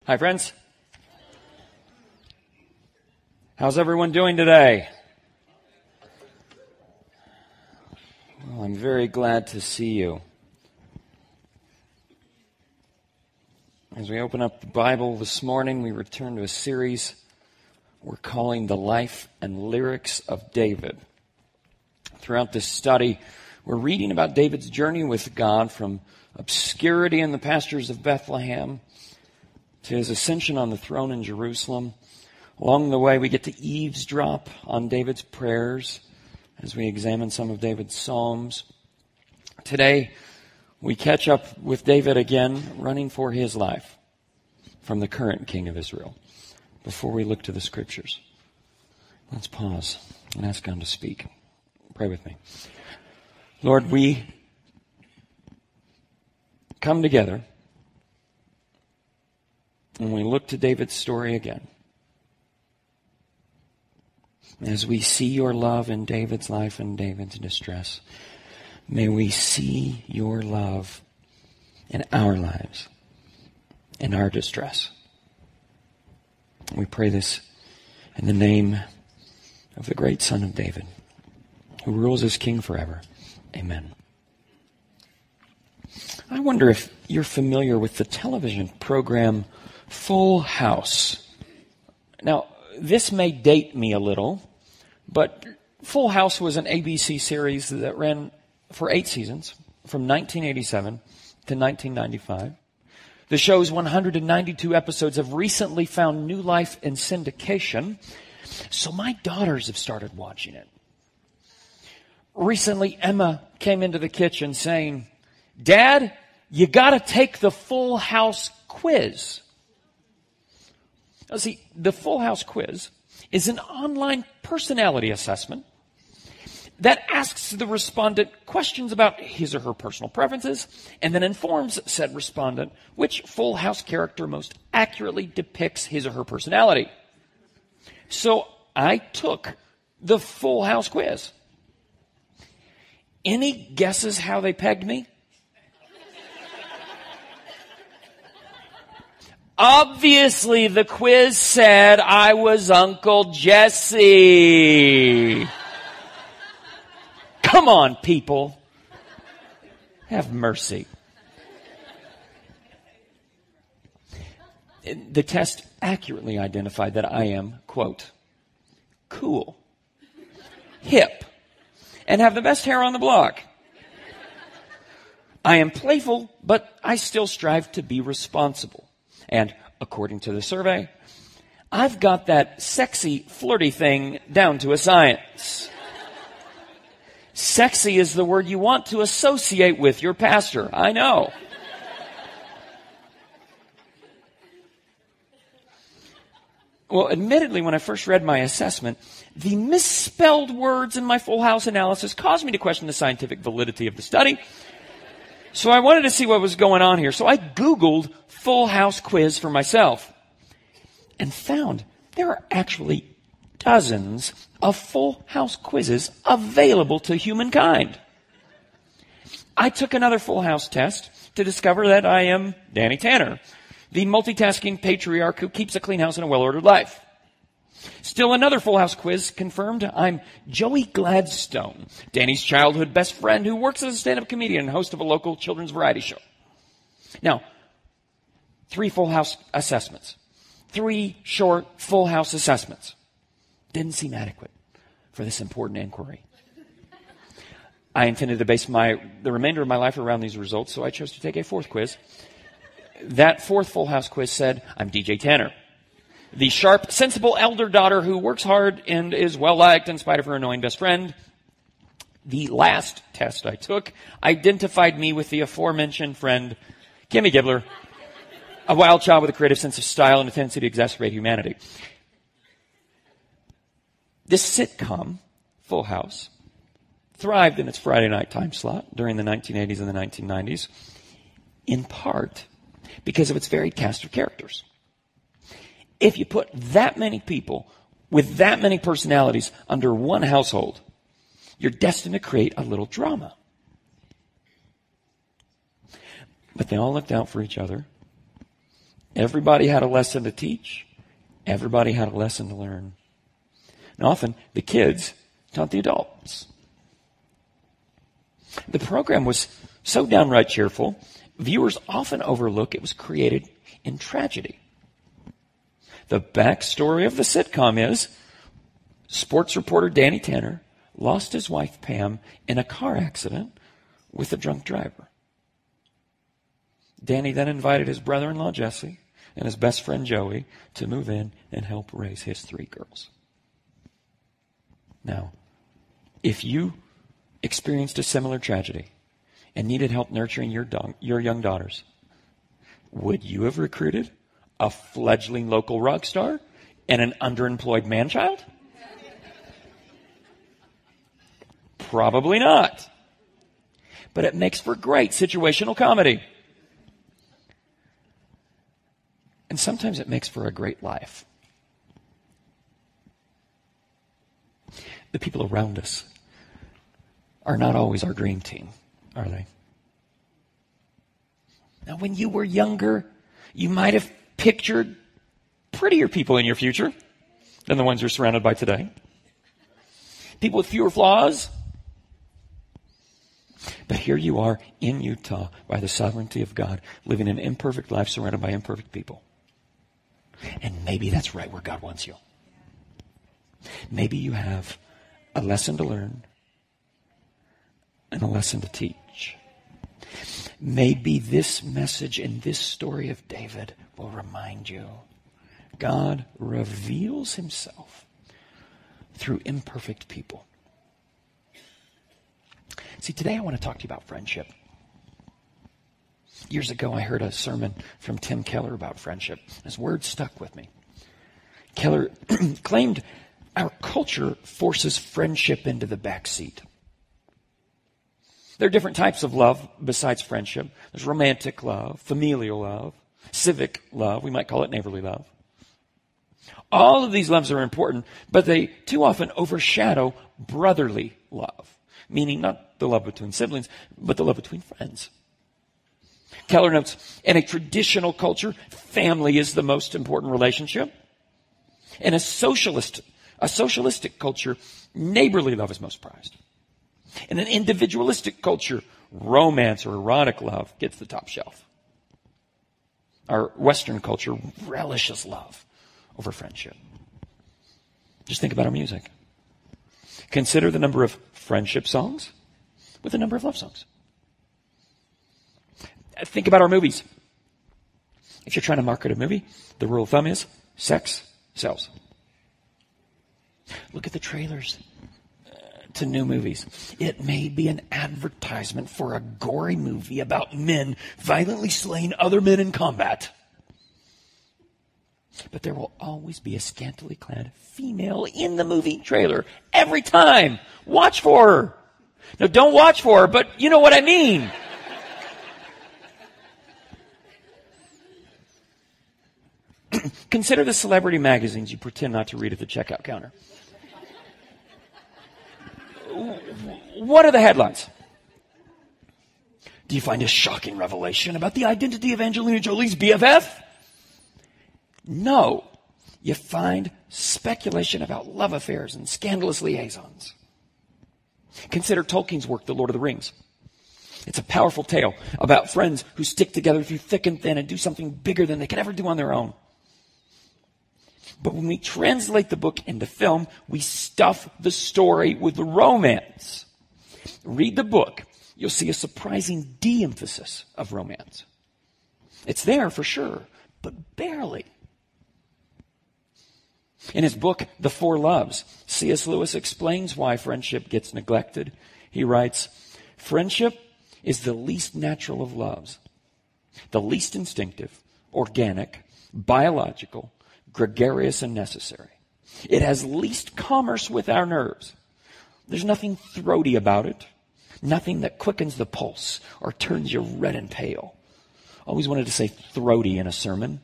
Hi, friends. How's everyone doing today? Well, I'm very glad to see you. As we open up the Bible this morning, we return to a series we're calling The Life and Lyrics of David. Throughout this study, we're reading about David's journey with God from obscurity in the pastures of Bethlehem to his ascension on the throne in Jerusalem. Along the way, we get to eavesdrop on David's prayers as we examine some of David's psalms. Today, we catch up with David again, running for his life from the current king of Israel. Before we look to the scriptures, let's pause and ask God to speak. Pray with me. Lord, we come together and we look to David's story again. As we see your love in David's life and David's distress, may we see your love in our lives, in our distress. We pray this in the name of the great Son of David, who rules as king forever. Amen. I wonder if you're familiar with the television program Full House. Now, this may date me a little, but Full House was an ABC series that ran for 8 seasons, from 1987 to 1995. The show's 192 episodes have recently found new life in syndication, so my daughters have started watching it. Recently, Emma came into the kitchen saying, "Dad, you gotta take the Full House quiz." Now, see, the Full House quiz is an online personality assessment that asks the respondent questions about his or her personal preferences and then informs said respondent which Full House character most accurately depicts his or her personality. So I took the Full House quiz. Any guesses how they pegged me? Obviously, the quiz said I was Uncle Jesse. Come on, people. Have mercy. The test accurately identified that I am, quote, cool, hip, and have the best hair on the block. I am playful, but I still strive to be responsible. And according to the survey, I've got that sexy, flirty thing down to a science. Sexy is the word you want to associate with your pastor. I know. Well, admittedly, when I first read my assessment, the misspelled words in my Full House analysis caused me to question the scientific validity of the study. So I wanted to see what was going on here. So I Googled Full House quiz for myself and found there are actually dozens of Full House quizzes available to humankind. I took another Full House test to discover that I am Danny Tanner, the multitasking patriarch who keeps a clean house and a well-ordered life. Still another Full House quiz confirmed I'm Joey Gladstone, Danny's childhood best friend who works as a stand-up comedian and host of a local children's variety show. Now, 3 Full House assessments. 3 short Full House assessments. Didn't seem adequate for this important inquiry. I intended to base the remainder of my life around these results, so I chose to take a 4th quiz. That 4th Full House quiz said, I'm DJ Tanner, the sharp, sensible elder daughter who works hard and is well-liked in spite of her annoying best friend. The last test I took identified me with the aforementioned friend, Kimmy Gibbler, a wild child with a creative sense of style and a tendency to exacerbate humanity. This sitcom, Full House, thrived in its Friday night time slot during the 1980s and the 1990s, in part because of its varied cast of characters. If you put that many people with that many personalities under one household, you're destined to create a little drama. But they all looked out for each other. Everybody had a lesson to teach. Everybody had a lesson to learn. And often, the kids taught the adults. The program was so downright cheerful, viewers often overlook it was created in tragedy. The backstory of the sitcom is sports reporter Danny Tanner lost his wife Pam in a car accident with a drunk driver. Danny then invited his brother-in-law Jesse and his best friend Joey to move in and help raise his 3 girls. Now, if you experienced a similar tragedy and needed help nurturing your young daughters, would you have recruited a fledgling local rock star and an underemployed man-child? Probably not. But it makes for great situational comedy. And sometimes it makes for a great life. The people around us are not always our dream team, are they? Now, when you were younger, you might have pictured prettier people in your future than the ones you're surrounded by today. People with fewer flaws. But here you are in Utah by the sovereignty of God, living an imperfect life surrounded by imperfect people. And maybe that's right where God wants you. Maybe you have a lesson to learn and a lesson to teach. Maybe this message and this story of David will remind you God reveals himself through imperfect people. See, today I want to talk to you about friendship. Years ago, I heard a sermon from Tim Keller about friendship. His words stuck with me. Keller claimed our culture forces friendship into the back seat. There are different types of love besides friendship. There's romantic love, familial love, civic love. We might call it neighborly love. All of these loves are important, but they too often overshadow brotherly love, meaning not the love between siblings, but the love between friends. Keller notes, in a traditional culture, family is the most important relationship. In a socialistic culture, neighborly love is most prized. In an individualistic culture, romance or erotic love gets the top shelf. Our Western culture relishes love over friendship. Just think about our music. Consider the number of friendship songs with the number of love songs. Think about our movies. If you're trying to market a movie, the rule of thumb is sex sells. Look at the trailers to new movies. It may be an advertisement for a gory movie about men violently slaying other men in combat. But there will always be a scantily clad female in the movie trailer. Every time. Watch for her. Now, don't watch for her, but you know what I mean. Consider the celebrity magazines you pretend not to read at the checkout counter. What are the headlines? Do you find a shocking revelation about the identity of Angelina Jolie's BFF? No. You find speculation about love affairs and scandalous liaisons. Consider Tolkien's work, The Lord of the Rings. It's a powerful tale about friends who stick together through thick and thin and do something bigger than they could ever do on their own. But when we translate the book into film, we stuff the story with romance. Read the book. You'll see a surprising de-emphasis of romance. It's there for sure, but barely. In his book, The Four Loves, C.S. Lewis explains why friendship gets neglected. He writes, friendship is the least natural of loves, the least instinctive, organic, biological, gregarious, and necessary. It has least commerce with our nerves. There's nothing throaty about it, nothing that quickens the pulse or turns you red and pale. Always wanted to say throaty in a sermon.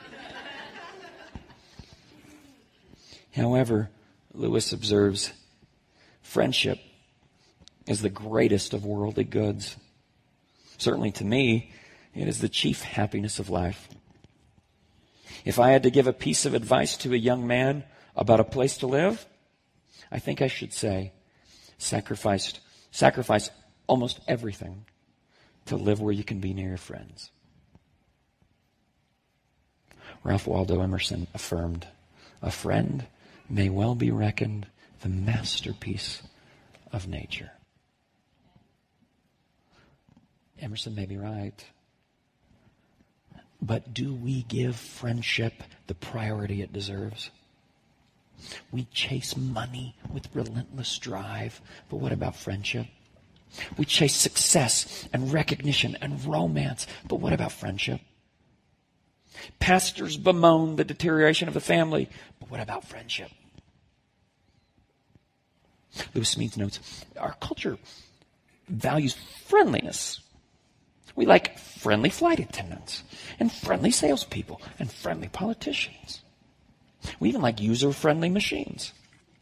However, Lewis observes, friendship is the greatest of worldly goods. Certainly to me, it is the chief happiness of life. If I had to give a piece of advice to a young man about a place to live, I think I should say, sacrifice almost everything to live where you can be near your friends. Ralph Waldo Emerson affirmed, a friend may well be reckoned the masterpiece of nature. Emerson may be right. But do we give friendship the priority it deserves? We chase money with relentless drive, but what about friendship? We chase success and recognition and romance, but what about friendship? Pastors bemoan the deterioration of the family, but what about friendship? Lewis Smedes notes, our culture values friendliness. We like friendly flight attendants and friendly salespeople and friendly politicians. We even like user-friendly machines.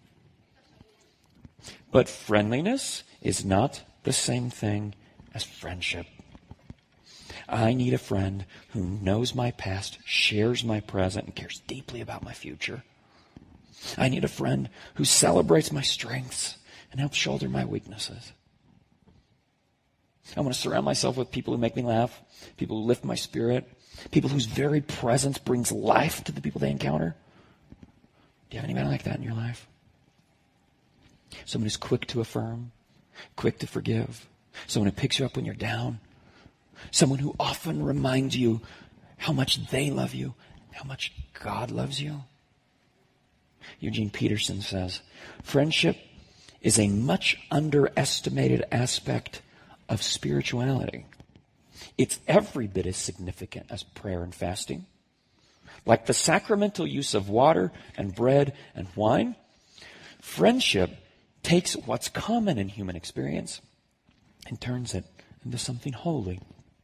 But friendliness is not the same thing as friendship. I need a friend who knows my past, shares my present, and cares deeply about my future. I need a friend who celebrates my strengths and helps shoulder my weaknesses. I want to surround myself with people who make me laugh, people who lift my spirit, people whose very presence brings life to the people they encounter. Do you have anybody like that in your life? Someone who's quick to affirm, quick to forgive, someone who picks you up when you're down, someone who often reminds you how much they love you, how much God loves you. Eugene Peterson says, friendship is a much underestimated aspect of spirituality. It's every bit as significant as prayer and fasting. Like the sacramental use of water and bread and wine, friendship takes what's common in human experience and turns it into something holy.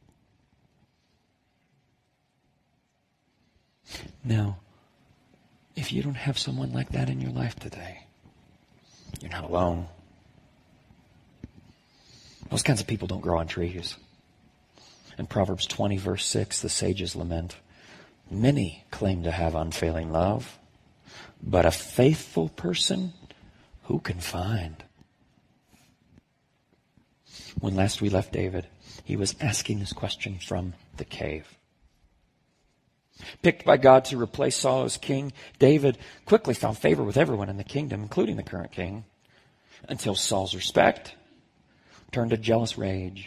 Now, if you don't have someone like that in your life today, you're not alone. Those kinds of people don't grow on trees. In Proverbs 20, verse 6, the sages lament, many claim to have unfailing love, but a faithful person, who can find? When last we left David, he was asking this question from the cave. Picked by God to replace Saul as king, David quickly found favor with everyone in the kingdom, including the current king, until Saul's respect turned to jealous rage.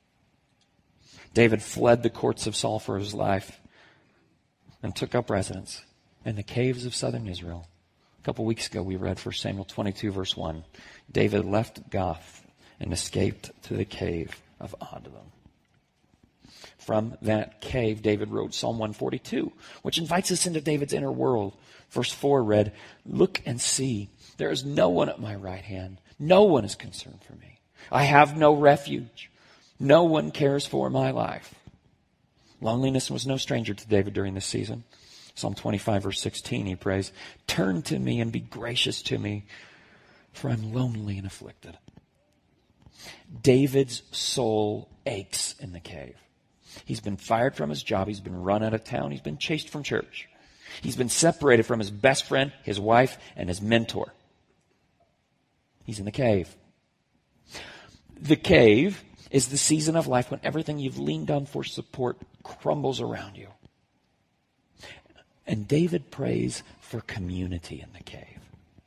David fled the courts of Saul for his life and took up residence in the caves of southern Israel. A couple weeks ago, we read 1 Samuel 22, verse 1. David left Gath and escaped to the cave of Adullam. From that cave, David wrote Psalm 142, which invites us into David's inner world. Verse 4 read, look and see, there is no one at my right hand. No one is concerned for me. I have no refuge. No one cares for my life. Loneliness was no stranger to David during this season. Psalm 25, verse 16, he prays, turn to me and be gracious to me, for I'm lonely and afflicted. David's soul aches in the cave. He's been fired from his job. He's been run out of town. He's been chased from church. He's been separated from his best friend, his wife, and his mentor. He's in the cave. The cave is the season of life when everything you've leaned on for support crumbles around you. And David prays for community in the cave.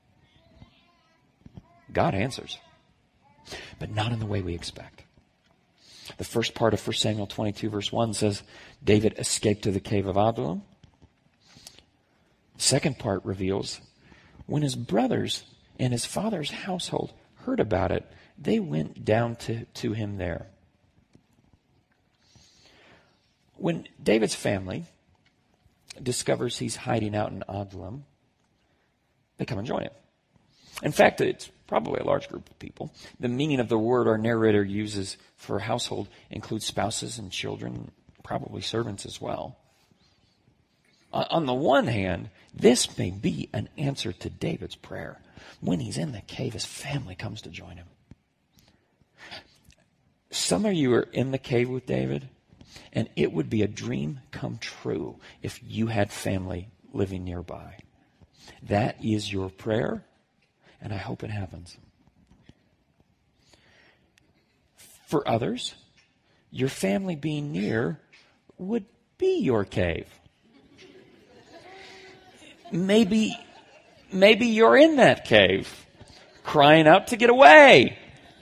God answers, but not in the way we expect. The first part of 1 Samuel 22, verse 1 says, David escaped to the cave of Adullam. The second part reveals, when his brothers and his father's household heard about it, they went down to him there. When David's family discovers he's hiding out in Adullam, they come and join him. In fact, it's probably a large group of people. The meaning of the word our narrator uses for household includes spouses and children, probably servants as well. On the one hand, this may be an answer to David's prayer. When he's in the cave, his family comes to join him. Some of you are in the cave with David, And it would be a dream come true if you had family living nearby. That is your prayer, and I hope it happens. For others, your family being near would be your cave. Maybe you're in that cave, crying out to get away.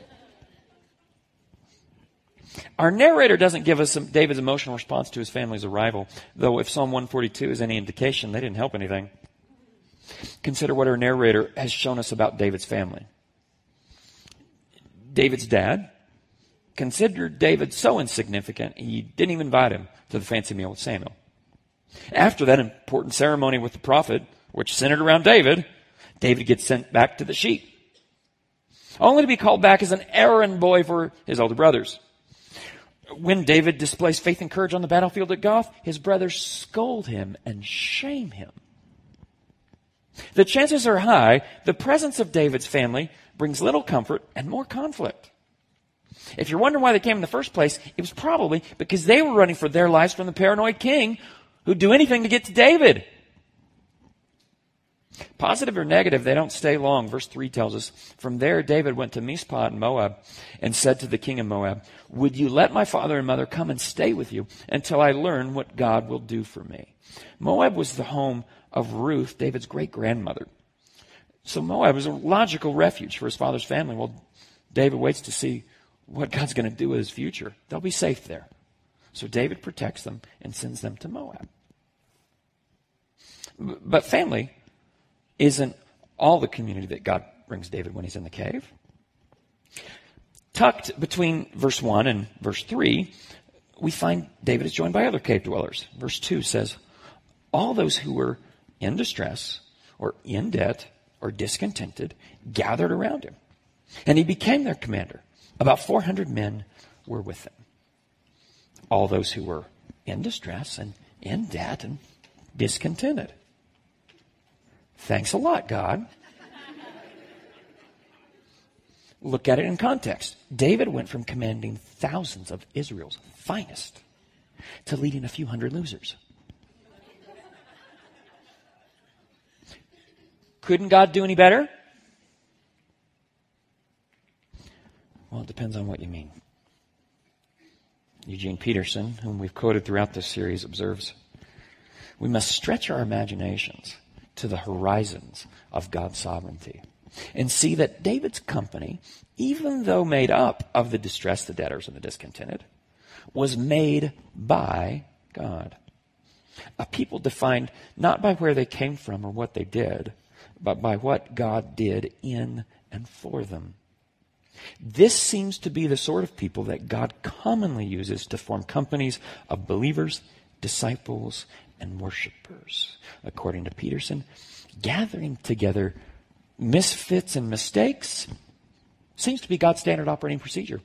Our narrator doesn't give us David's emotional response to his family's arrival, though if Psalm 142 is any indication, they didn't help anything. Consider what our narrator has shown us about David's family. David's dad considered David so insignificant, he didn't even invite him to the fancy meal with Samuel. After that important ceremony with the prophet, which centered around David, David gets sent back to the sheep, only to be called back as an errand boy for his older brothers. When David displays faith and courage on the battlefield at Goth, his brothers scold him and shame him. The chances are high the presence of David's family brings little comfort and more conflict. If you're wondering why they came in the first place, it was probably because they were running for their lives from the paranoid king who'd do anything to get to David. Positive or negative, they don't stay long. Verse 3 tells us, from there David went to Mizpah in Moab and said to the king of Moab, would you let my father and mother come and stay with you until I learn what God will do for me? Moab was the home of Ruth, David's great-grandmother. So Moab was a logical refuge for his father's family. Well, David waits to see what God's going to do with his future. They'll be safe there. So David protects them and sends them to Moab. But family isn't all the community that God brings David when he's in the cave. Tucked between verse 1 and verse 3, we find David is joined by other cave dwellers. Verse 2 says, all those who were in distress or in debt or discontented gathered around him, and he became their commander. About 400 men were with him. All those who were in distress and in debt and discontented. Thanks a lot, God. Look at it in context. David went from commanding thousands of Israel's finest to leading a few hundred losers. Couldn't God do any better? Well, it depends on what you mean. Eugene Peterson, whom we've quoted throughout this series, observes, we must stretch our imaginations to the horizons of God's sovereignty and see that David's company, even though made up of the distressed, the debtors, and the discontented, was made by God. A people defined not by where they came from or what they did, but by what God did in and for them. This seems to be the sort of people that God commonly uses to form companies of believers, disciples, and worshipers. According to Peterson, gathering together misfits and mistakes seems to be God's standard operating procedure.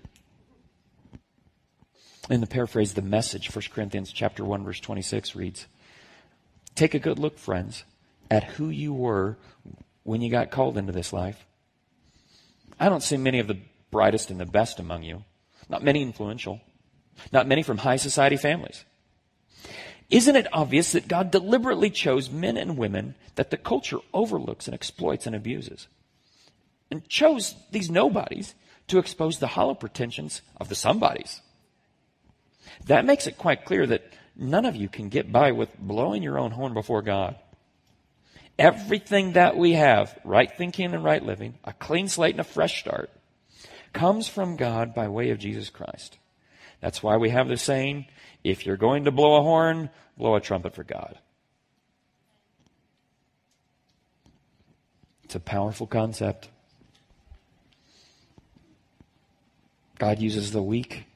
In the paraphrase, the Message, 1 Corinthians chapter 1, verse 26 reads, take a good look, friends, at who you were when you got called into this life. I don't see many of the brightest and the best among you. Not many influential. Not many from high society families. Isn't it obvious that God deliberately chose men and women that the culture overlooks and exploits and abuses? And chose these nobodies to expose the hollow pretensions of the somebodies. That makes it quite clear that none of you can get by with blowing your own horn before God. Everything that we have, right thinking and right living, a clean slate and a fresh start, comes from God by way of Jesus Christ. That's why we have the saying, if you're going to blow a horn, blow a trumpet for God. It's a powerful concept. God uses the weak,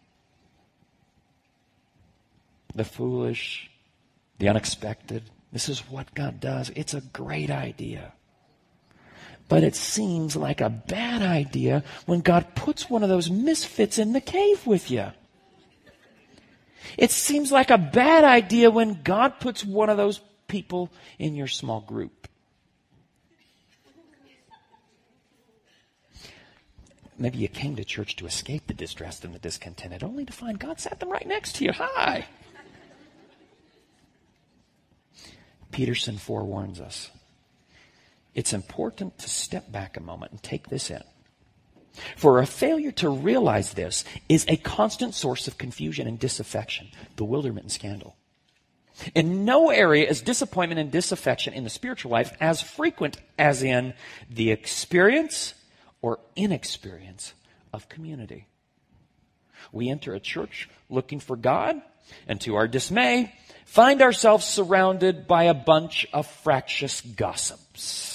the foolish, the unexpected. This is what God does. It's a great idea. But it seems like a bad idea when God puts one of those misfits in the cave with you. It seems like a bad idea when God puts one of those people in your small group. Maybe you came to church to escape the distressed and the discontented, only to find God sat them right next to you. Hi. Peterson forewarns us. It's important to step back a moment and take this in. For a failure to realize this is a constant source of confusion and disaffection, bewilderment and scandal. In no area is disappointment and disaffection in the spiritual life as frequent as in the experience or inexperience of community. We enter a church looking for God, and to our dismay, find ourselves surrounded by a bunch of fractious gossips.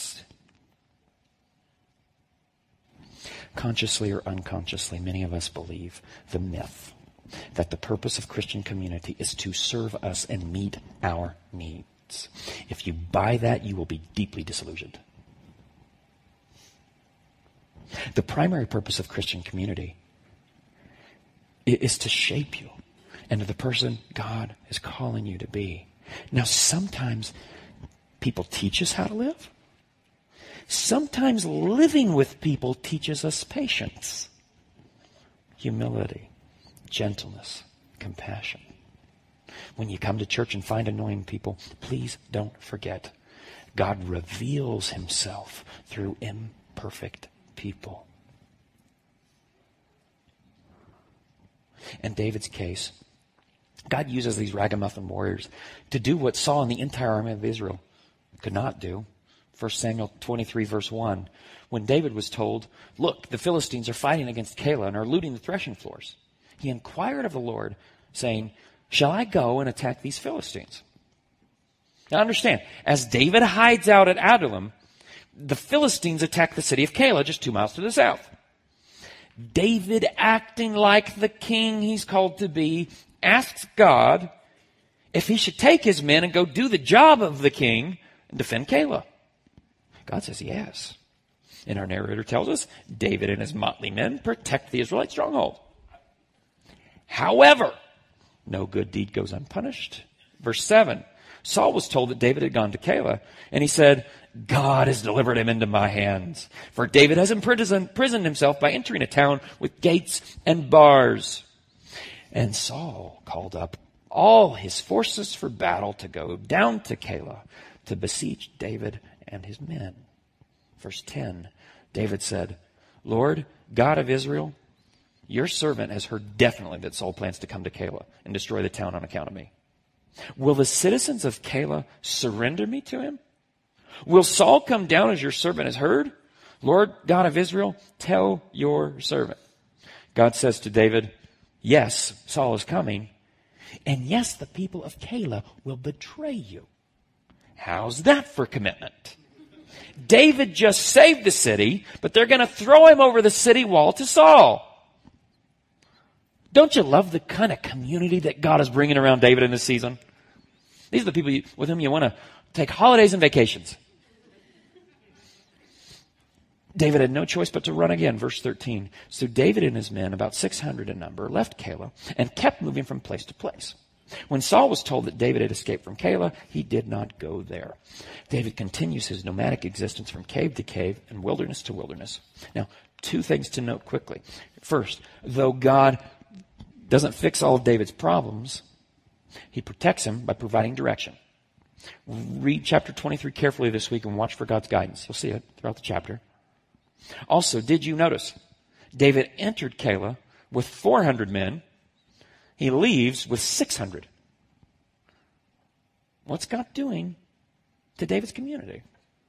Consciously or unconsciously, many of us believe the myth that the purpose of Christian community is to serve us and meet our needs. If you buy that, you will be deeply disillusioned. The primary purpose of Christian community is to shape you into the person God is calling you to be. Now, sometimes people teach us how to live. Sometimes living with people teaches us patience, humility, gentleness, compassion. When you come to church and find annoying people, please don't forget, God reveals himself through imperfect people. In David's case, God uses these ragamuffin warriors to do what Saul and the entire army of Israel could not do. 1 Samuel 23, verse 1, when David was told, look, the Philistines are fighting against Keilah and are looting the threshing floors. He inquired of the Lord, saying, shall I go and attack these Philistines? Now understand, as David hides out at Adullam, the Philistines attack the city of Keilah, just 2 miles to the south. David, acting like the king he's called to be, asks God if he should take his men and go do the job of the king and defend Keilah. God says yes. And our narrator tells us David and his motley men protect the Israelite stronghold. However, no good deed goes unpunished. Verse 7, Saul was told that David had gone to Keilah, and he said, God has delivered him into my hands. For David has imprisoned himself by entering a town with gates and bars. And Saul called up all his forces for battle to go down to Keilah to besiege David and his men. Verse 10, David said, Lord, God of Israel, your servant has heard definitely that Saul plans to come to Keilah and destroy the town on account of me. Will the citizens of Keilah surrender me to him? Will Saul come down as your servant has heard? Lord, God of Israel, tell your servant. God says to David, yes, Saul is coming. And yes, the people of Keilah will betray you. How's that for commitment? David just saved the city, but they're going to throw him over the city wall to Saul. Don't you love the kind of community that God is bringing around David in this season? These are the people with whom you want to take holidays and vacations. David had no choice but to run again. Verse 13. So David and his men, about 600 in number, left Keilah and kept moving from place to place. When Saul was told that David had escaped from Keilah, he did not go there. David continues his nomadic existence from cave to cave and wilderness to wilderness. Now, 2 things to note quickly. First, though God doesn't fix all of David's problems, he protects him by providing direction. Read chapter 23 carefully this week and watch for God's guidance. You'll see it throughout the chapter. Also, did you notice David entered Keilah with 400 men? He leaves with 600. What's God doing to David's community?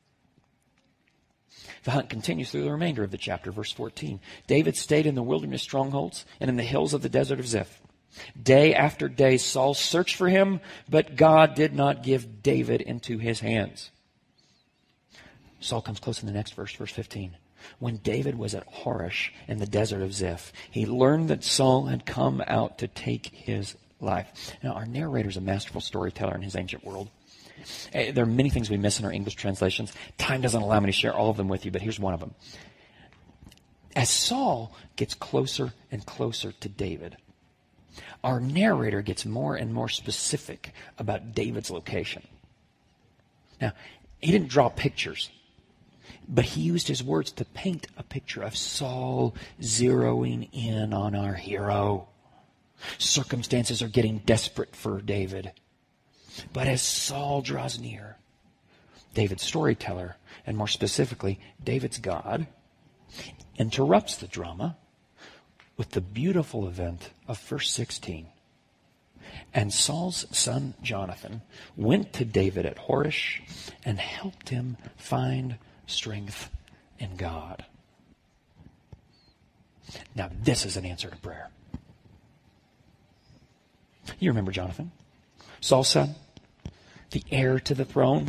The hunt continues through the remainder of the chapter, verse 14. David stayed in the wilderness strongholds and in the hills of the desert of Ziph. Day after day, Saul searched for him, but God did not give David into his hands. Saul comes close in the next verse, verse 15. When David was at Horesh in the desert of Ziph, he learned that Saul had come out to take his life. Now, our narrator is a masterful storyteller in his ancient world. There are many things we miss in our English translations. Time doesn't allow me to share all of them with you, but here's one of them. As Saul gets closer and closer to David, our narrator gets more and more specific about David's location. Now, he didn't draw pictures. But he used his words to paint a picture of Saul zeroing in on our hero. Circumstances are getting desperate for David. But as Saul draws near, David's storyteller, and more specifically, David's God, interrupts the drama with the beautiful event of verse 16. And Saul's son Jonathan went to David at Horesh and helped him find strength in God. Now this is an answer to prayer. You remember Jonathan, Saul's son, the heir to the throne.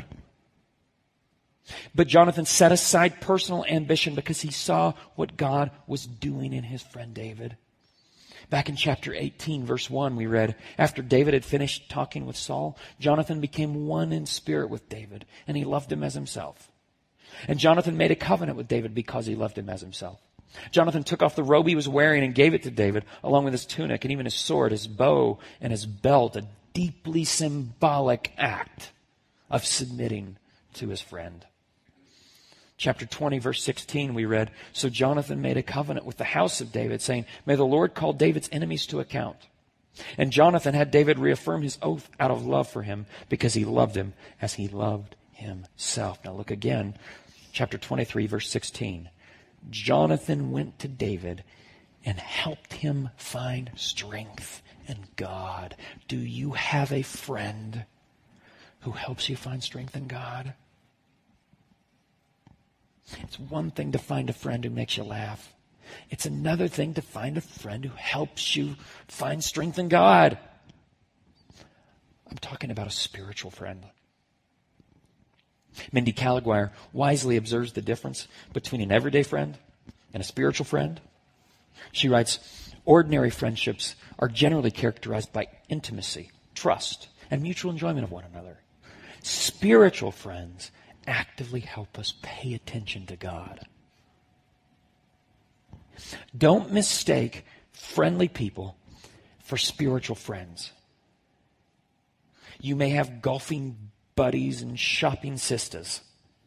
But Jonathan set aside personal ambition because he saw what God was doing in his friend David. Back in chapter 18, verse 1, we read, after David had finished talking with Saul, Jonathan became one in spirit with David, and he loved him as himself. And Jonathan made a covenant with David because he loved him as himself. Jonathan took off the robe he was wearing and gave it to David, along with his tunic and even his sword, his bow, and his belt, a deeply symbolic act of submitting to his friend. Chapter 20, verse 16, we read, so Jonathan made a covenant with the house of David, saying, may the Lord call David's enemies to account. And Jonathan had David reaffirm his oath out of love for him, because he loved him as he loved himself. Now look again, chapter 23, verse 16. Jonathan went to David and helped him find strength in God. Do you have a friend who helps you find strength in God? It's one thing to find a friend who makes you laugh. It's another thing to find a friend who helps you find strength in God. I'm talking about a spiritual friend. Mindy Caliguire wisely observes the difference between an everyday friend and a spiritual friend. She writes, ordinary friendships are generally characterized by intimacy, trust, and mutual enjoyment of one another. Spiritual friends actively help us pay attention to God. Don't mistake friendly people for spiritual friends. You may have golfing buddies and shopping sisters.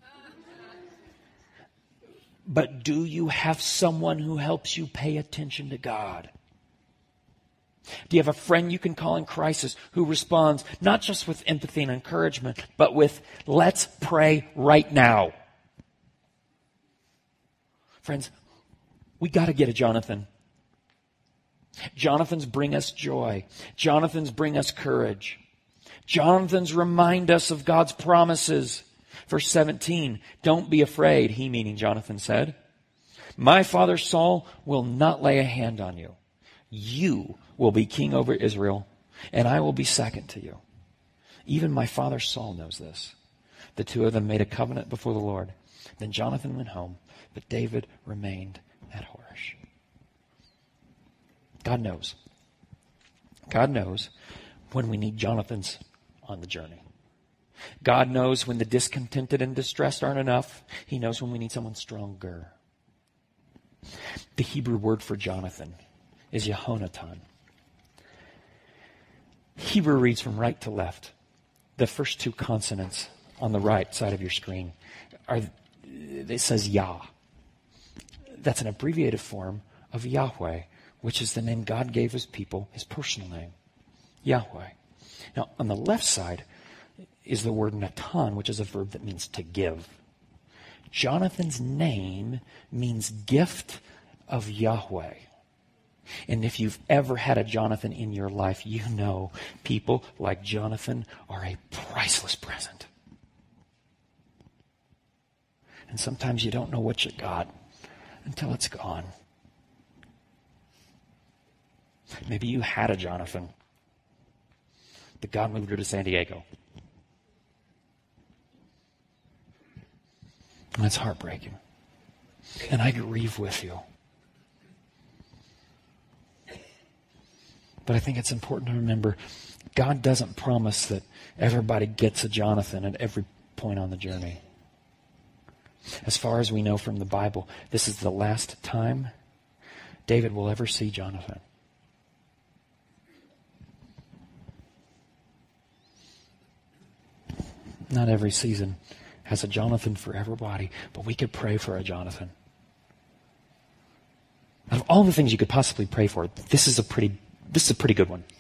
But do you have someone who helps you pay attention to God? Do you have a friend you can call in crisis who responds not just with empathy and encouragement, but with, let's pray right now? Friends, we got to get a Jonathan. Jonathans bring us joy. Jonathans bring us courage. Jonathans remind us of God's promises. Verse 17, don't be afraid, he meaning Jonathan said. My father Saul will not lay a hand on you. You will be king over Israel, and I will be second to you. Even my father Saul knows this. The two of them made a covenant before the Lord. Then Jonathan went home, but David remained at Horesh. God knows. God knows when we need Jonathans on the journey. God knows when the discontented and distressed aren't enough. He knows when we need someone stronger. The Hebrew word for Jonathan is Yehonatan. Hebrew reads from right to left. The first two consonants on the right side of your screen it says Yah. That's an abbreviated form of Yahweh, which is the name God gave his people, his personal name, Yahweh. Now, on the left side is the word Natan, which is a verb that means to give. Jonathan's name means gift of Yahweh. And if you've ever had a Jonathan in your life, you know people like Jonathan are a priceless present. And sometimes you don't know what you got until it's gone. Maybe you had a Jonathan, but God moved her to San Diego. And it's heartbreaking. And I grieve with you. But I think it's important to remember, God doesn't promise that everybody gets a Jonathan at every point on the journey. As far as we know from the Bible, this is the last time David will ever see Jonathan. Not every season has a Jonathan for everybody, but we could pray for a Jonathan. Out of all the things you could possibly pray for, this is a pretty good one.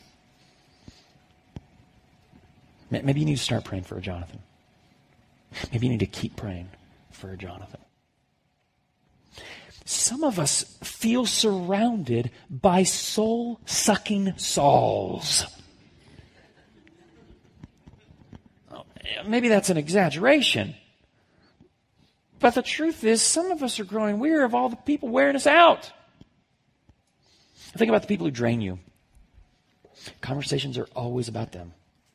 Maybe you need to start praying for a Jonathan. Maybe you need to keep praying for a Jonathan. Some of us feel surrounded by soul-sucking Sauls. Maybe that's an exaggeration. But the truth is, some of us are growing weary of all the people wearing us out. Think about the people who drain you. Conversations are always about them.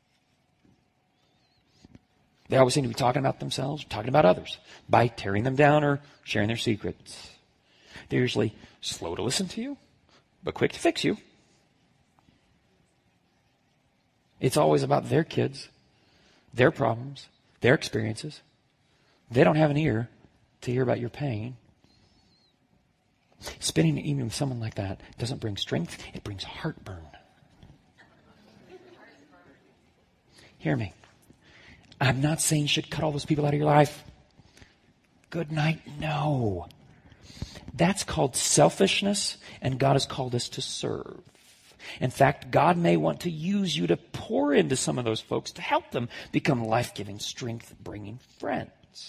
They always seem to be talking about themselves, talking about others, by tearing them down or sharing their secrets. They're usually slow to listen to you, but quick to fix you. It's always about their kids, their problems, their experiences. They don't have an ear to hear about your pain. Spending an evening with someone like that doesn't bring strength, it brings heartburn. Hear me. I'm not saying you should cut all those people out of your life. Good night, no. That's called selfishness, and God has called us to serve. In fact, God may want to use you to pour into some of those folks to help them become life-giving, strength-bringing friends.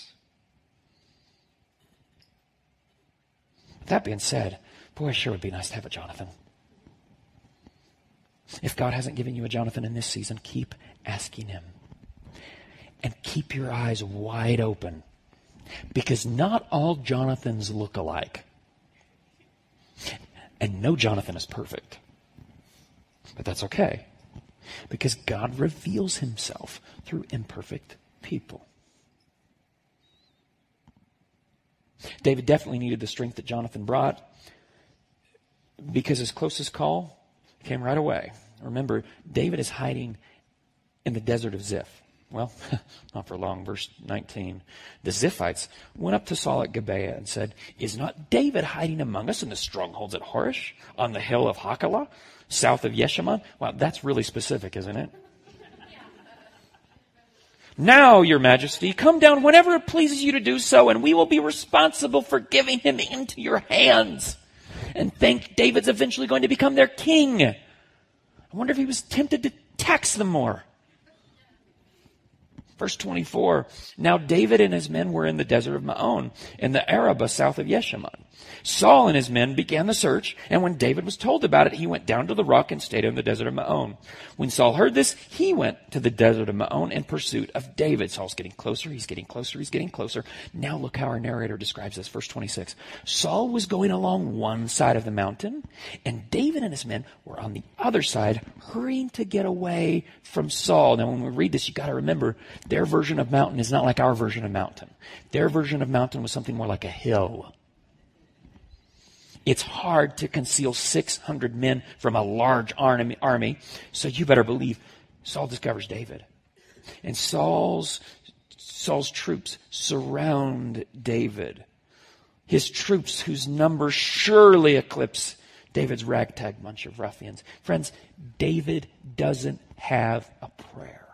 That being said, boy, it sure would be nice to have a Jonathan. If God hasn't given you a Jonathan in this season, keep asking him. And keep your eyes wide open. Because not all Jonathans look alike. And no Jonathan is perfect. But that's okay. Because God reveals himself through imperfect people. David definitely needed the strength that Jonathan brought, because his closest call came right away. Remember, David is hiding in the desert of Ziph. Well, not for long. Verse 19. The Ziphites went up to Saul at Gibeah and said, "Is not David hiding among us in the strongholds at Horish, on the hill of Hachilah, south of Yeshimon?" Wow, that's really specific, isn't it? "Now, your majesty, come down whenever it pleases you to do so, and we will be responsible for giving him into your hands. And think David's eventually going to become their king." I wonder if he was tempted to tax them more. Verse 24, now David and his men were in the desert of Maon, in the Arabah south of Yeshimon. Saul and his men began the search, and when David was told about it, he went down to the rock and stayed in the desert of Maon. When Saul heard this, he went to the desert of Maon in pursuit of David. Saul's getting closer, he's getting closer, he's getting closer. Now look how our narrator describes this. Verse 26. Saul was going along one side of the mountain, and David and his men were on the other side, hurrying to get away from Saul. Now when we read this, you got to remember, their version of mountain is not like our version of mountain. Their version of mountain was something more like a hill. It's hard to conceal 600 men from a large army, so you better believe Saul discovers David. And Saul's troops surround David. His troops, whose numbers surely eclipse David's ragtag bunch of ruffians. Friends, David doesn't have a prayer.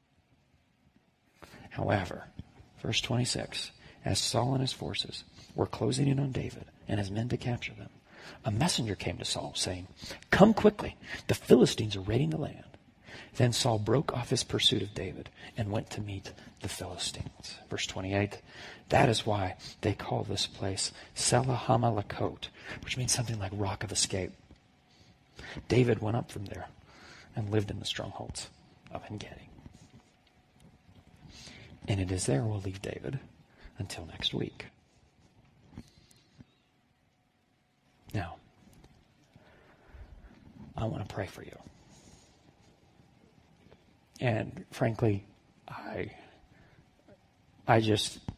However, verse 26, as Saul and his forces were closing in on David and his men to capture them, a messenger came to Saul saying, "Come quickly, the Philistines are raiding the land." Then Saul broke off his pursuit of David and went to meet the Philistines. Verse 28, that is why they call this place Selah Hamalakot, which means something like rock of escape. David went up from there and lived in the strongholds of En-Gedi. And it is there we'll leave David until next week. Now, I want to pray for you. And frankly, I want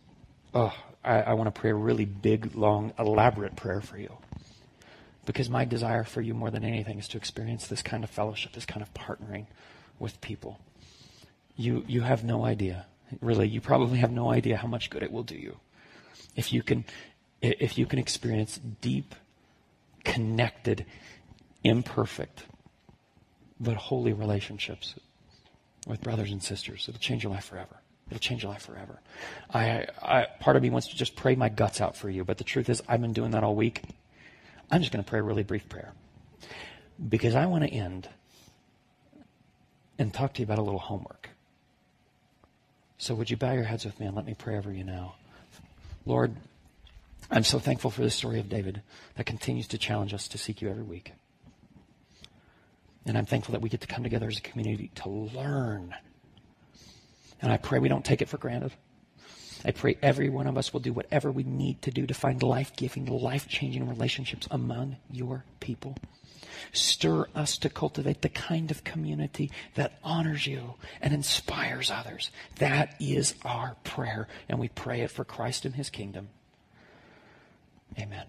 to pray a really big, long, elaborate prayer for you. Because my desire for you more than anything is to experience this kind of fellowship, this kind of partnering with people. You have no idea. Really, you probably have no idea how much good it will do you. If you can experience deep, connected, imperfect, but holy relationships with brothers and sisters. It'll change your life forever. It'll change your life forever. Part of me wants to just pray my guts out for you, but the truth is I've been doing that all week. I'm just going to pray a really brief prayer because I want to end and talk to you about a little homework. So would you bow your heads with me and let me pray over you now? Lord, I'm so thankful for this story of David that continues to challenge us to seek you every week. And I'm thankful that we get to come together as a community to learn. And I pray we don't take it for granted. I pray every one of us will do whatever we need to do to find life-giving, life-changing relationships among your people. Stir us to cultivate the kind of community that honors you and inspires others. That is our prayer, and we pray it for Christ and his kingdom. Amen.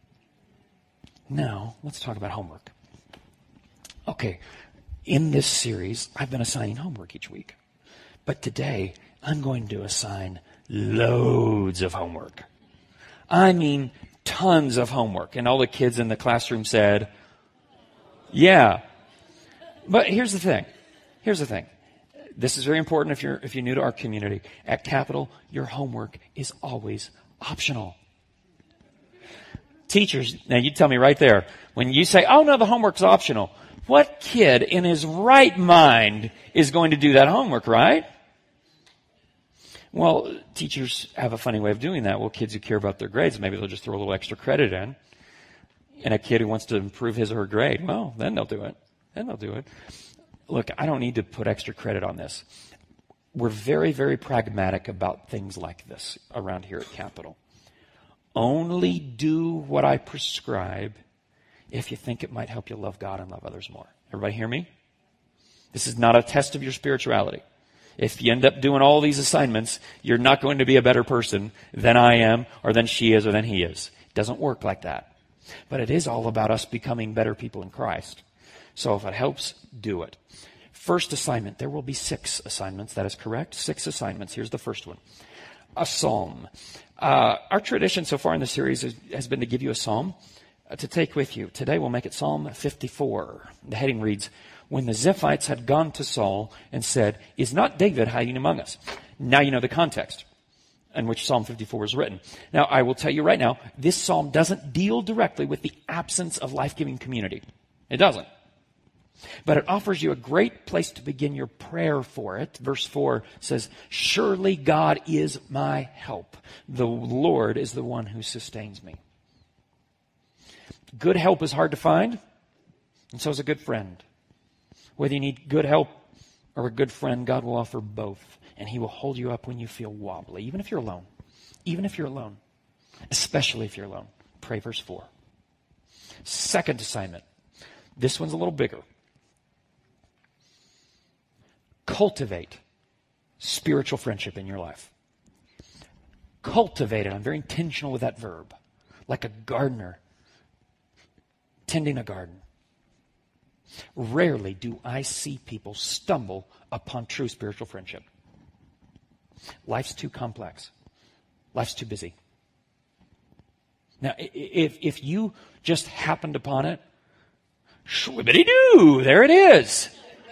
Now, let's talk about homework. Okay, in this series, I've been assigning homework each week. But today, I'm going to assign loads of homework. I mean, tons of homework. And all the kids in the classroom said, yeah. But here's the thing. This is very important if you're new to our community. At Capital, your homework is always optional. Teachers, now you tell me right there, when you say, oh no, the homework's optional, what kid in his right mind is going to do that homework, right? Well, teachers have a funny way of doing that. Well, kids who care about their grades, maybe they'll just throw a little extra credit in. And a kid who wants to improve his or her grade, well, then they'll do it. Look, I don't need to put extra credit on this. We're very, very pragmatic about things like this around here at Capital. Only do what I prescribe if you think it might help you love God and love others more. Everybody hear me? This is not a test of your spirituality. If you end up doing all these assignments, you're not going to be a better person than I am, or than she is, or than he is. It doesn't work like that. But it is all about us becoming better people in Christ. So if it helps, do it. First assignment, there will be 6 assignments. That is correct. 6 assignments. Here's the first one. A psalm. Our tradition so far in the series has been to give you a psalm to take with you. Today we'll make it Psalm 54. The heading reads, when the Ziphites had gone to Saul and said, is not David hiding among us? Now you know the context in which Psalm 54 was written. Now, I will tell you right now, this psalm doesn't deal directly with the absence of life-giving community. It doesn't. But it offers you a great place to begin your prayer for it. Verse 4 says, surely God is my help. The Lord is the one who sustains me. Good help is hard to find, and so is a good friend. Whether you need good help or a good friend, God will offer both. And he will hold you up when you feel wobbly, even if you're alone. Even if you're alone. Especially if you're alone. Pray verse 4. Second assignment. This one's a little bigger. Cultivate spiritual friendship in your life. Cultivate it. I'm very intentional with that verb. Like a gardener tending a garden. Rarely do I see people stumble upon true spiritual friendship. Life's too complex. Life's too busy. Now, if you just happened upon it, shwibbity-doo, there it is.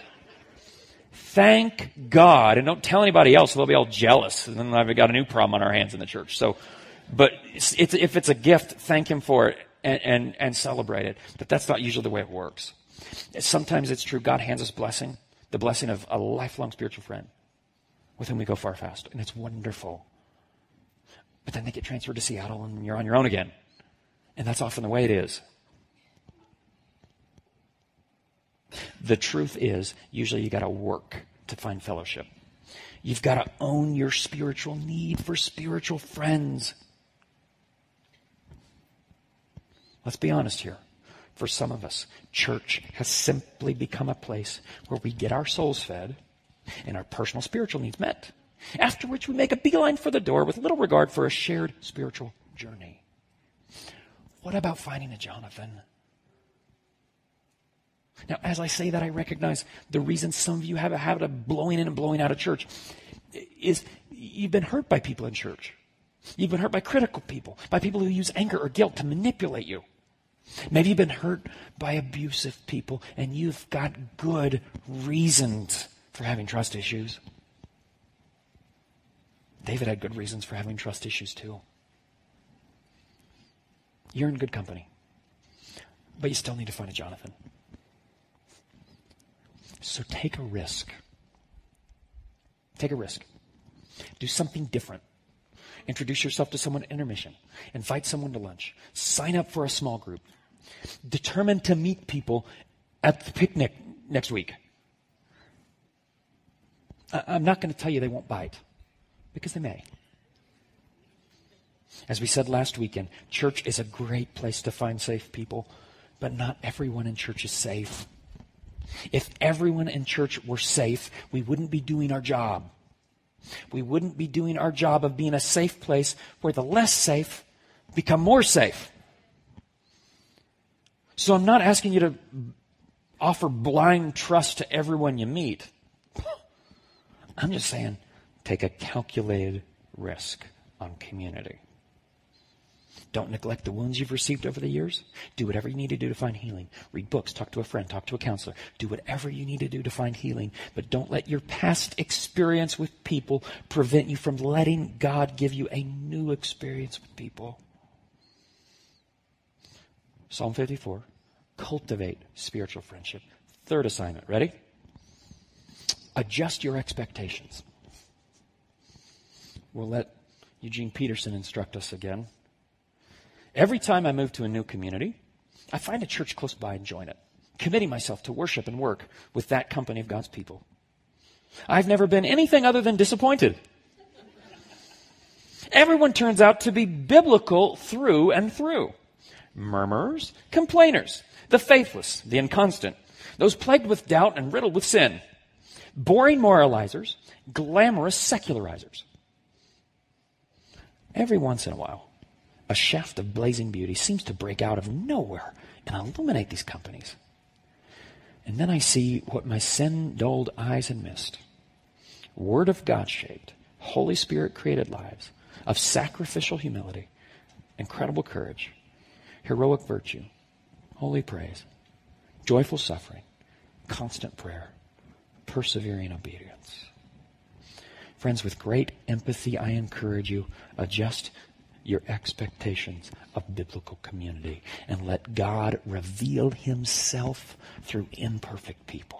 Thank God. And don't tell anybody else, they'll be all jealous. And then I've got a new problem on our hands in the church. But if it's a gift, thank him for it and celebrate it. But that's not usually the way it works. Sometimes it's true. God hands us blessing, the blessing of a lifelong spiritual friend with whom we go far fast. And it's wonderful. But then they get transferred to Seattle and you're on your own again. And that's often the way it is. The truth is, usually you got to work to find fellowship. You've got to own your spiritual need for spiritual friends. Let's be honest here. For some of us, church has simply become a place where we get our souls fed and our personal spiritual needs met. After which we make a beeline for the door with little regard for a shared spiritual journey. What about finding a Jonathan? Now, as I say that, I recognize the reason some of you have a habit of blowing in and blowing out of church is you've been hurt by people in church. You've been hurt by critical people, by people who use anger or guilt to manipulate you. Maybe you've been hurt by abusive people and you've got good reasons for having trust issues. David had good reasons for having trust issues too. You're in good company. But you still need to find a Jonathan. So take a risk. Take a risk. Do something different. Introduce yourself to someone at intermission. Invite someone to lunch. Sign up for a small group. Determine to meet people at the picnic next week. I'm not going to tell you they won't bite, because they may. As we said last weekend, church is a great place to find safe people, but not everyone in church is safe. If everyone in church were safe, we wouldn't be doing our job. We wouldn't be doing our job of being a safe place where the less safe become more safe. So I'm not asking you to offer blind trust to everyone you meet. I'm just saying, take a calculated risk on community. Don't neglect the wounds you've received over the years. Do whatever you need to do to find healing. Read books, talk to a friend, talk to a counselor. Do whatever you need to do to find healing. But don't let your past experience with people prevent you from letting God give you a new experience with people. Psalm 54, cultivate spiritual friendship. Third assignment, ready? Adjust your expectations. We'll let Eugene Peterson instruct us again. Every time I move to a new community, I find a church close by and join it, committing myself to worship and work with that company of God's people. I've never been anything other than disappointed. Everyone turns out to be biblical through and through. Murmurers, complainers, the faithless, the inconstant, those plagued with doubt and riddled with sin, boring moralizers, glamorous secularizers. Every once in a while, a shaft of blazing beauty seems to break out of nowhere and illuminate these companies. And then I see what my sin-dulled eyes had missed. Word of God-shaped, Holy Spirit-created lives of sacrificial humility, incredible courage, heroic virtue, holy praise, joyful suffering, constant prayer, persevering obedience. Friends, with great empathy, I encourage you, adjust your expectations of biblical community and let God reveal himself through imperfect people.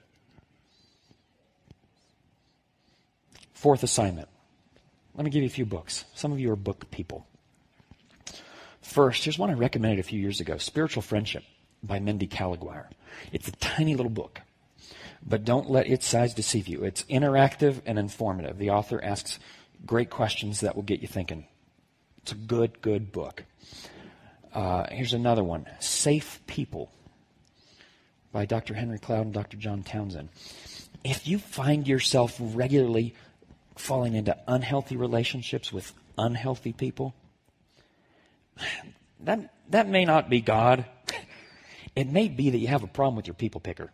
Fourth assignment. Let me give you a few books. Some of you are book people. First, here's one I recommended a few years ago, Spiritual Friendship by Mindy Caliguire. It's a tiny little book, but don't let its size deceive you. It's interactive and informative. The author asks great questions that will get you thinking. It's a good, good book. Here's another one, Safe People by Dr. Henry Cloud and Dr. John Townsend. If you find yourself regularly falling into unhealthy relationships with unhealthy people, that may not be God. It may be that you have a problem with your people picker.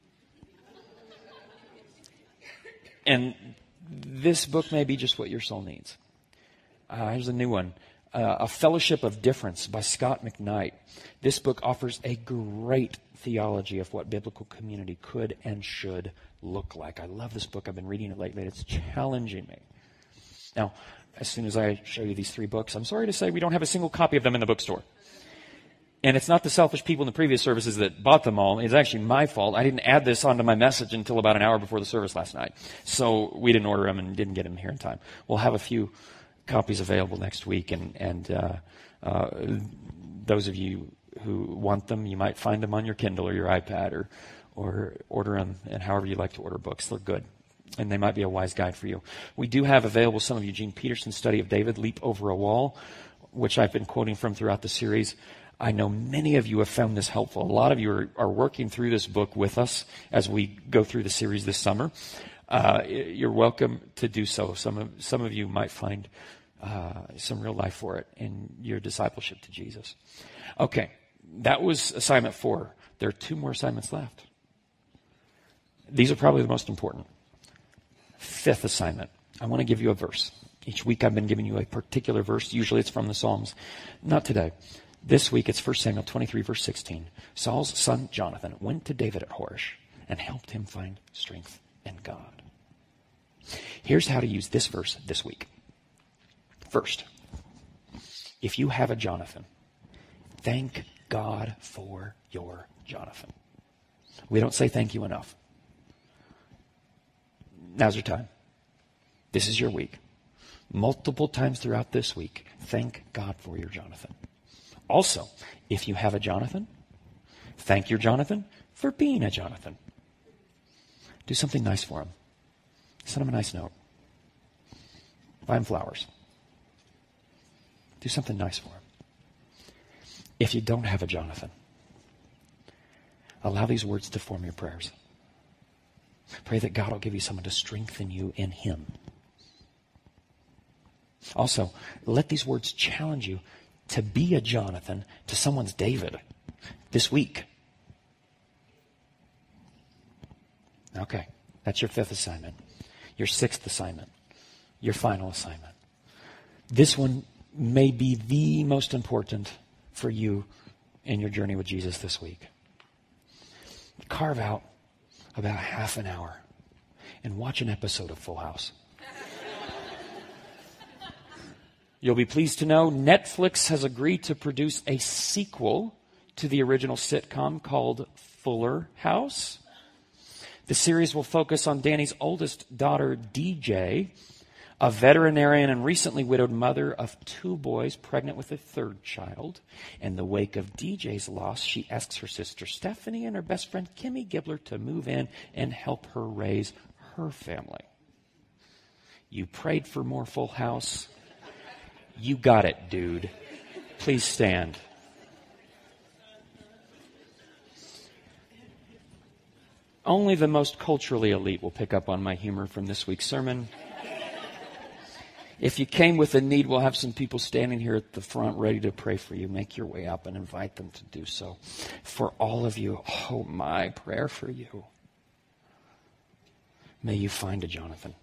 And this book may be just what your soul needs. Here's a new one, A Fellowship of Difference by Scott McKnight. This book offers a great theology of what biblical community could and should look like. I love this book. I've been reading it lately. It's challenging me. Now, as soon as I show you these three books, I'm sorry to say we don't have a single copy of them in the bookstore. And it's not the selfish people in the previous services that bought them all. It's actually my fault. I didn't add this onto my message until about an hour before the service last night. So we didn't order them and didn't get them here in time. We'll have a few copies available next week, and those of you who want them, you might find them on your Kindle or your iPad, or order them, and however you like to order books. They're good, and they might be a wise guide for you. We do have available some of Eugene Peterson's study of David, Leap Over a Wall, which I've been quoting from throughout the series. I know many of you have found this helpful. A lot of you are working through this book with us as we go through the series this summer. You're welcome to do so. Some of you might find some real life for it in your discipleship to Jesus. Okay, that was assignment 4. There are 2 more assignments left. These are probably the most important. 5th assignment. I want to give you a verse. Each week I've been giving you a particular verse. Usually it's from the Psalms. Not today. This week it's 1 Samuel 23, verse 16. Saul's son Jonathan went to David at Horesh and helped him find strength in God. Here's how to use this verse this week. First, if you have a Jonathan, thank God for your Jonathan. We don't say thank you enough. Now's your time. This is your week. Multiple times throughout this week, thank God for your Jonathan. Also, if you have a Jonathan, thank your Jonathan for being a Jonathan. Do something nice for him. Send him a nice note. Buy him flowers. Do something nice for him. If you don't have a Jonathan, allow these words to form your prayers. Pray that God will give you someone to strengthen you in him. Also, let these words challenge you to be a Jonathan to someone's David this week. Okay, that's your 5th assignment. Your 6th assignment. Your final assignment. This one may be the most important for you in your journey with Jesus this week. Carve out about half an hour and watch an episode of Full House. You'll be pleased to know Netflix has agreed to produce a sequel to the original sitcom called Fuller House. The series will focus on Danny's oldest daughter, DJ, a veterinarian and recently widowed mother of 2 boys, pregnant with a 3rd child. In the wake of DJ's loss, she asks her sister Stephanie and her best friend Kimmy Gibbler to move in and help her raise her family. You prayed for more Full House. You got it, dude. Please stand. Only the most culturally elite will pick up on my humor from this week's sermon. If you came with a need, we'll have some people standing here at the front ready to pray for you. Make your way up and invite them to do so. For all of you, oh, my prayer for you. May you find a Jonathan.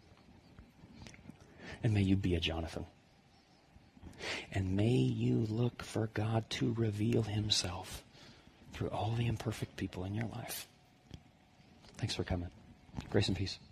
And may you be a Jonathan. And may you look for God to reveal himself through all the imperfect people in your life. Thanks for coming. Grace and peace.